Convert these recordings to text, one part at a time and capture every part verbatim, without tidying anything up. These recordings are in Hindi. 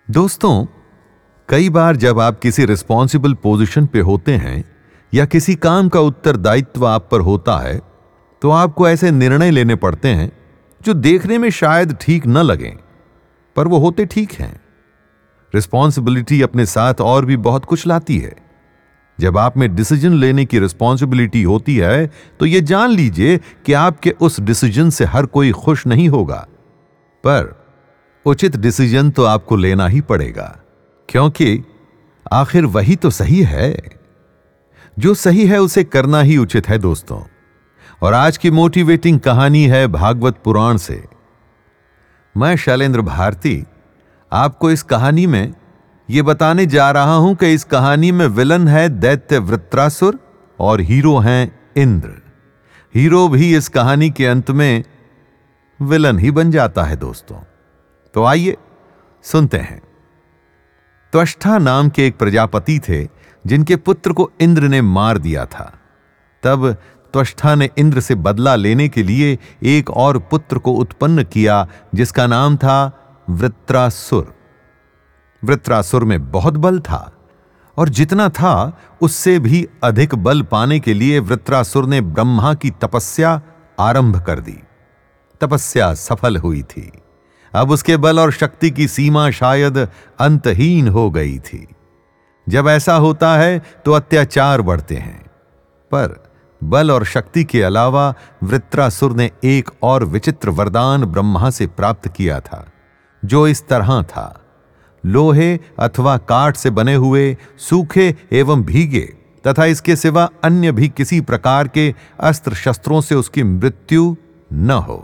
दोस्तों, कई बार जब आप किसी रिस्पॉन्सिबल पोजीशन पे होते हैं या किसी काम का उत्तरदायित्व आप पर होता है, तो आपको ऐसे निर्णय लेने पड़ते हैं जो देखने में शायद ठीक न लगें, पर वो होते ठीक हैं। रिस्पॉन्सिबिलिटी अपने साथ और भी बहुत कुछ लाती है। जब आप में डिसीजन लेने की रिस्पॉन्सिबिलिटी होती है, तो ये जान लीजिए कि आपके उस डिसीजन से हर कोई खुश नहीं होगा, पर उचित डिसीजन तो आपको लेना ही पड़ेगा, क्योंकि आखिर वही तो सही है। जो सही है उसे करना ही उचित है दोस्तों। और आज की मोटिवेटिंग कहानी है भागवत पुराण से। मैं शैलेंद्र भारती आपको इस कहानी में यह बताने जा रहा हूं कि इस कहानी में विलन है दैत्य वृत्रासुर और हीरो हैं इंद्र। हीरो भी इस कहानी के अंत में विलन ही बन जाता है दोस्तों। तो आइए सुनते हैं। त्वष्टा नाम के एक प्रजापति थे जिनके पुत्र को इंद्र ने मार दिया था। तब त्वष्टा ने इंद्र से बदला लेने के लिए एक और पुत्र को उत्पन्न किया जिसका नाम था वृत्रासुर। वृत्रासुर में बहुत बल था और जितना था उससे भी अधिक बल पाने के लिए वृत्रासुर ने ब्रह्मा की तपस्या आरंभ कर दी। तपस्या सफल हुई थी। अब उसके बल और शक्ति की सीमा शायद अंतहीन हो गई थी। जब ऐसा होता है तो अत्याचार बढ़ते हैं, पर बल और शक्ति के अलावा वृत्रासुर ने एक और विचित्र वरदान ब्रह्मा से प्राप्त किया था, जो इस तरह था। लोहे अथवा काठ से बने हुए सूखे एवं भीगे तथा इसके सिवा अन्य भी किसी प्रकार के अस्त्र शस्त्रों से उसकी मृत्यु न हो।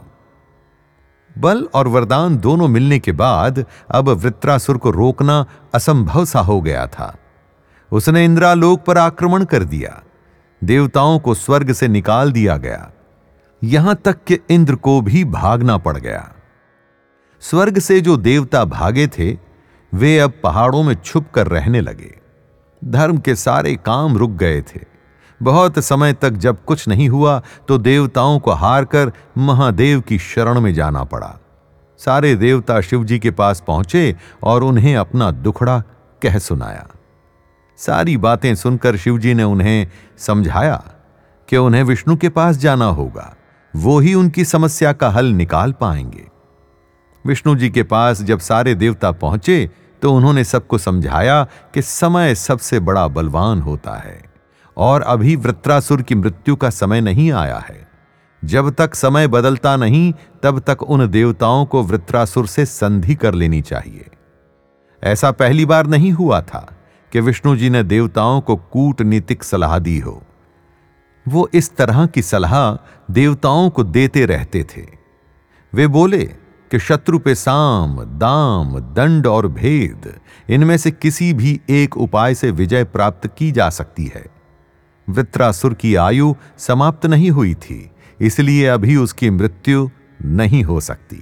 बल और वरदान दोनों मिलने के बाद अब वृत्रासुर को रोकना असंभव सा हो गया था। उसने इंद्रालोक पर आक्रमण कर दिया। देवताओं को स्वर्ग से निकाल दिया गया, यहां तक कि इंद्र को भी भागना पड़ गया। स्वर्ग से जो देवता भागे थे वे अब पहाड़ों में छुप कर रहने लगे। धर्म के सारे काम रुक गए थे। बहुत समय तक जब कुछ नहीं हुआ तो देवताओं को हार कर महादेव की शरण में जाना पड़ा। सारे देवता शिव जी के पास पहुंचे और उन्हें अपना दुखड़ा कह सुनाया। सारी बातें सुनकर शिव जी ने उन्हें समझाया कि उन्हें विष्णु के पास जाना होगा, वो ही उनकी समस्या का हल निकाल पाएंगे। विष्णु जी के पास जब सारे देवता पहुंचे तो उन्होंने सबको समझाया कि समय सबसे बड़ा बलवान होता है और अभी वृत्रासुर की मृत्यु का समय नहीं आया है। जब तक समय बदलता नहीं तब तक उन देवताओं को वृत्रासुर से संधि कर लेनी चाहिए। ऐसा पहली बार नहीं हुआ था कि विष्णु जी ने देवताओं को कूटनीतिक सलाह दी हो। वो इस तरह की सलाह देवताओं को देते रहते थे। वे बोले कि शत्रु पे साम, दाम, दंड और भेद, इनमें से किसी भी एक उपाय से विजय प्राप्त की जा सकती है। वृत्रासुर की आयु समाप्त नहीं हुई थी, इसलिए अभी उसकी मृत्यु नहीं हो सकती।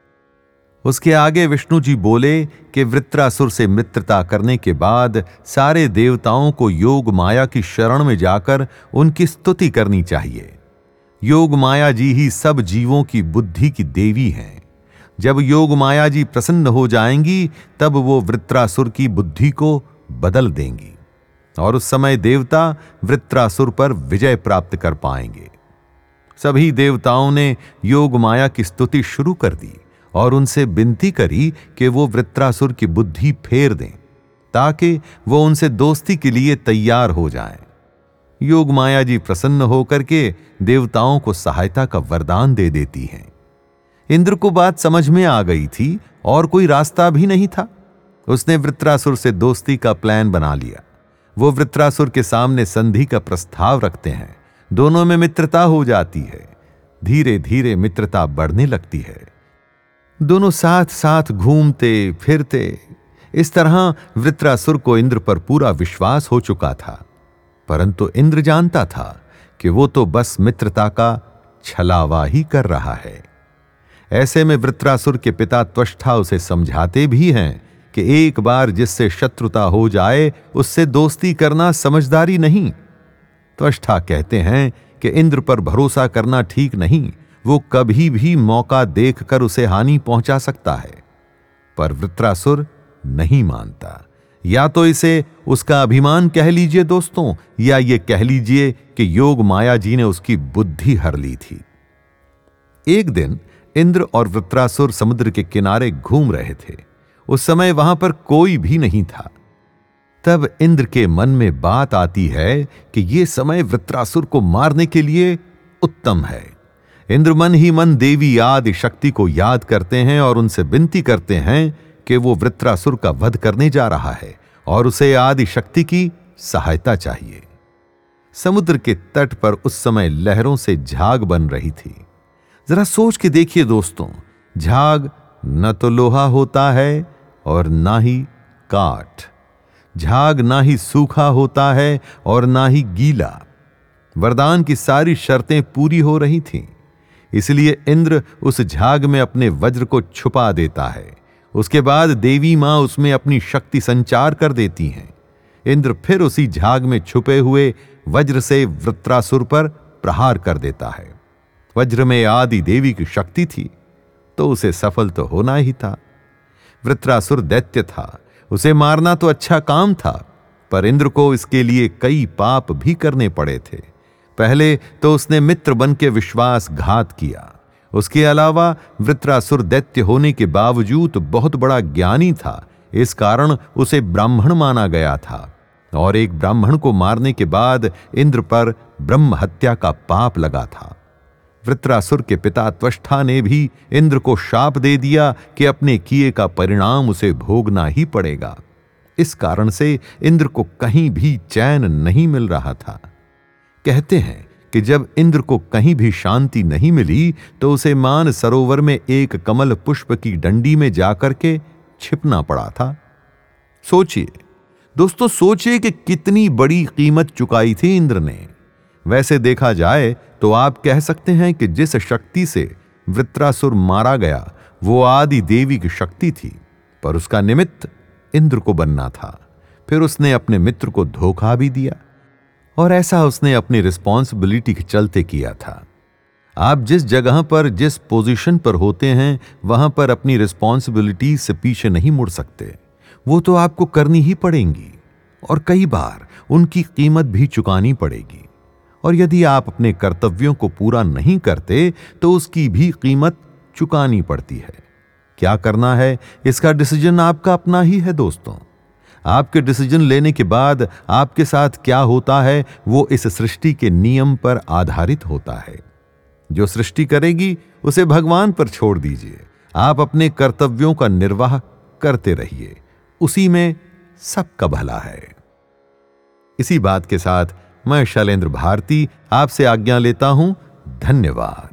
उसके आगे विष्णु जी बोले कि वृत्रासुर से मित्रता करने के बाद सारे देवताओं को योग माया की शरण में जाकर उनकी स्तुति करनी चाहिए। योग माया जी ही सब जीवों की बुद्धि की देवी हैं। जब योग माया जी प्रसन्न हो जाएंगी तब वो वृत्रासुर की बुद्धि को बदल देंगी और उस समय देवता वृत्रासुर पर विजय प्राप्त कर पाएंगे। सभी देवताओं ने योग माया की स्तुति शुरू कर दी और उनसे विनती करी कि वो वृत्रासुर की बुद्धि फेर दें ताकि वो उनसे दोस्ती के लिए तैयार हो जाएं। योग माया जी प्रसन्न होकर के देवताओं को सहायता का वरदान दे देती हैं। इंद्र को बात समझ में आ गई थी और कोई रास्ता भी नहीं था। उसने वृत्रासुर से दोस्ती का प्लान बना लिया। वो वृत्रासुर के सामने संधि का प्रस्ताव रखते हैं। दोनों में मित्रता हो जाती है। धीरे धीरे मित्रता बढ़ने लगती है। दोनों साथ साथ घूमते फिरते। इस तरह वृत्रासुर को इंद्र पर पूरा विश्वास हो चुका था, परंतु इंद्र जानता था कि वो तो बस मित्रता का छलावा ही कर रहा है। ऐसे में वृत्रासुर के पिता त्वष्टा उसे समझाते भी हैं कि एक बार जिससे शत्रुता हो जाए उससे दोस्ती करना समझदारी नहीं। त्वष्टा कहते हैं कि इंद्र पर भरोसा करना ठीक नहीं, वो कभी भी मौका देखकर उसे हानि पहुंचा सकता है। पर वृत्रासुर नहीं मानता। या तो इसे उसका अभिमान कह लीजिए दोस्तों, या ये कह लीजिए कि योग माया जी ने उसकी बुद्धि हर ली थी। एक दिन इंद्र और वृत्रासुर समुद्र के किनारे घूम रहे थे। उस समय वहां पर कोई भी नहीं था। तब इंद्र के मन में बात आती है कि यह समय वृत्रासुर को मारने के लिए उत्तम है। इंद्र मन ही मन देवी आदि शक्ति को याद करते हैं और उनसे विनती करते हैं कि वो वृत्रासुर का वध करने जा रहा है और उसे आदि शक्ति की सहायता चाहिए। समुद्र के तट पर उस समय लहरों से झाग बन रही थी। जरा सोच के देखिए दोस्तों, झाग न तो लोहा होता है और ना ही काठ, झाग ना ही सूखा होता है और ना ही गीला। वरदान की सारी शर्तें पूरी हो रही थीं, इसलिए इंद्र उस झाग में अपने वज्र को छुपा देता है। उसके बाद देवी मां उसमें अपनी शक्ति संचार कर देती हैं। इंद्र फिर उसी झाग में छुपे हुए वज्र से वृत्रासुर पर प्रहार कर देता है। वज्र में आदि देवी की शक्ति थी, तो उसे सफल तो होना ही था। वृत्रासुर दैत्य था, उसे मारना तो अच्छा काम था, पर इंद्र को इसके लिए कई पाप भी करने पड़े थे। पहले तो उसने मित्र बन के विश्वासघात किया। उसके अलावा वृत्रासुर दैत्य होने के बावजूद बहुत बड़ा ज्ञानी था, इस कारण उसे ब्राह्मण माना गया था। और एक ब्राह्मण को मारने के बाद इंद्र पर ब्रह्म हत्या का पाप लगा था। वृत्रासुर के पिता त्वष्टा ने भी इंद्र को शाप दे दिया कि अपने किए का परिणाम उसे भोगना ही पड़ेगा। इस कारण से इंद्र को कहीं भी चैन नहीं मिल रहा था। कहते हैं कि जब इंद्र को कहीं भी शांति नहीं मिली तो उसे मान सरोवर में एक कमल पुष्प की डंडी में जाकर के छिपना पड़ा था। सोचिए दोस्तों, सोचिए कि कितनी बड़ी कीमत चुकाई थी इंद्र ने। वैसे देखा जाए तो आप कह सकते हैं कि जिस शक्ति से वृत्रासुर मारा गया वो आदि देवी की शक्ति थी, पर उसका निमित्त इंद्र को बनना था। फिर उसने अपने मित्र को धोखा भी दिया, और ऐसा उसने अपनी रिस्पॉन्सिबिलिटी के चलते किया था। आप जिस जगह पर, जिस पोजीशन पर होते हैं, वहां पर अपनी रिस्पॉन्सिबिलिटी से पीछे नहीं मुड़ सकते। वो तो आपको करनी ही पड़ेंगी, और कई बार उनकी कीमत भी चुकानी पड़ेगी। और यदि आप अपने कर्तव्यों को पूरा नहीं करते तो उसकी भी कीमत चुकानी पड़ती है। क्या करना है, इसका डिसीजन आपका अपना ही है दोस्तों। आपके डिसीजन लेने के बाद आपके साथ क्या होता है वो इस सृष्टि के नियम पर आधारित होता है। जो सृष्टि करेगी उसे भगवान पर छोड़ दीजिए। आप अपने कर्तव्यों का निर्वाह करते रहिए, उसी में सबका भला है। इसी बात के साथ मैं शैलेंद्र भारती आपसे आज्ञा लेता हूं। धन्यवाद।